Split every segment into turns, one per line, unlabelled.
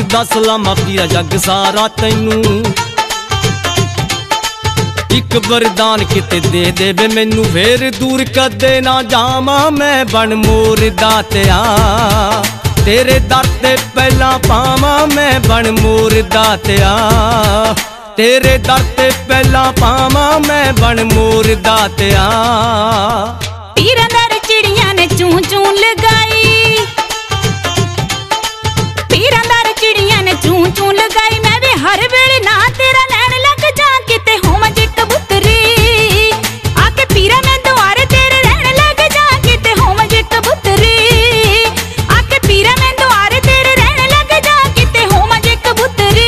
दस लामा पीरा जग सारा तैनू, एक वरदान किते दे देवे मैनू, फिर दूर कदे ना जावा मैं बन मोर दातिया। तेरे दर ते पहला पावा मैं बन मोर दातिया, तेरे दर ते पहला पावा मैं बन मोर दातिया।
पीरा दर चिड़िया ने चूं चूं लगाई, पीरा दर चिड़िया ने चूं चूं लगाई, मैं भी हर वेले ना तेरा लैन लग जा किते होवां जे कबूतरी। आके पीरा मैं दुआरे तेरे रहन लग जा किते होवां जे कबूतरी। आके पीरा मैं दुआरे तेरे रहन लग जा किते होवां जे कबूतरी।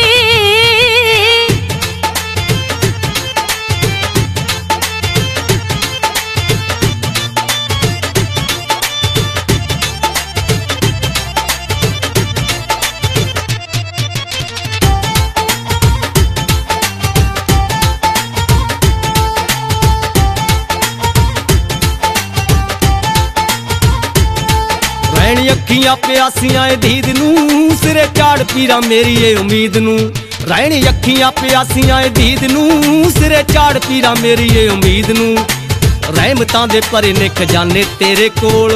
रैनी अखियां प्यासियां दीद नूं, सिरे चाड़ पीरा मेरी ये उम्मीद नूं। रैनी अखियां प्यासियां दीद नूं, सिरे चाड़ पीरा मेरी ये उम्मीद नूं। रहमतां दे भरे ने खजाने तेरे कोल,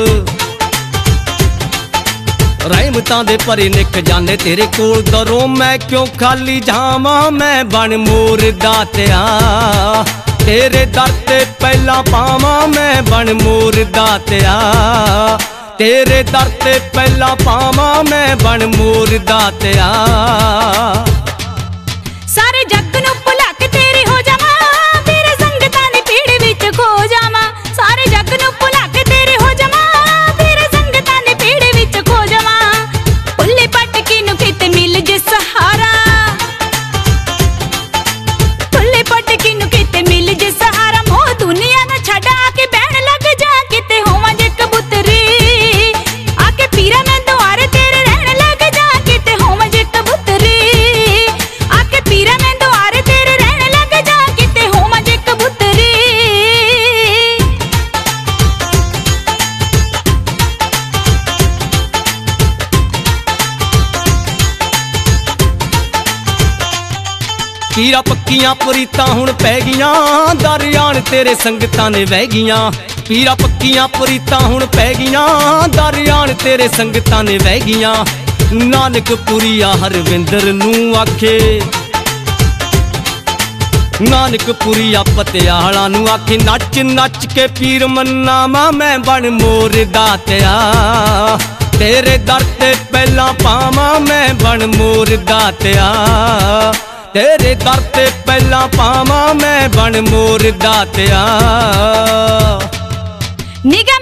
रहमतां दे भरे ने खजाने तेरे कोल। दरों मैं क्यों खाली जावां मैं बन मोर दातिया। तेरे दर ते पहला पावां मैं बन मोर दातिया, तेरे दर ते पहला पावा मैं बन मोर दातिया।
सारे जग नूं भुला के तेरी हो जावां, तेरे संगतां दी भीड़ विच खो जावां। सारे जग नूं भुला के तेरी हो जावां, तेरे संगतां दी भीड़ विच खो जावां। भुल्ली भटकी नूं किते मिल जे सहारा, भुल्ली भटकी नूं किते मिल जे सहारा। मोह दुनिया ना छड्ड आके बहन लग जा किते होवां जे कबूतरी। पीरा मैं दुआरे तेरे रहन लग जा किते होवां जे कबूतरी। आके पीरा मैं दुआरे तेरे रहन लग जा किते होवां जे कबूतरी।
पीरा पक्कियां प्रीतां हुण पै गियां, दर आण तेरे संगतां ने वह गियां। पीरा पक्कियां प्रीतां हुण पै गियां, दर आण तेरे संगतां ने वह गियां। नानकपुरिया हरविंदर नूं आखे, नानकपुरिया पतियाला नूं आखे, नच नच के पीर मन्नावां मैं बन मोर दातिया। तेरे दर ते पहला पावां मैं बन मोर दातिया, तेरे दर ते पहला पावां मैं बन मोर दातिया।
निगम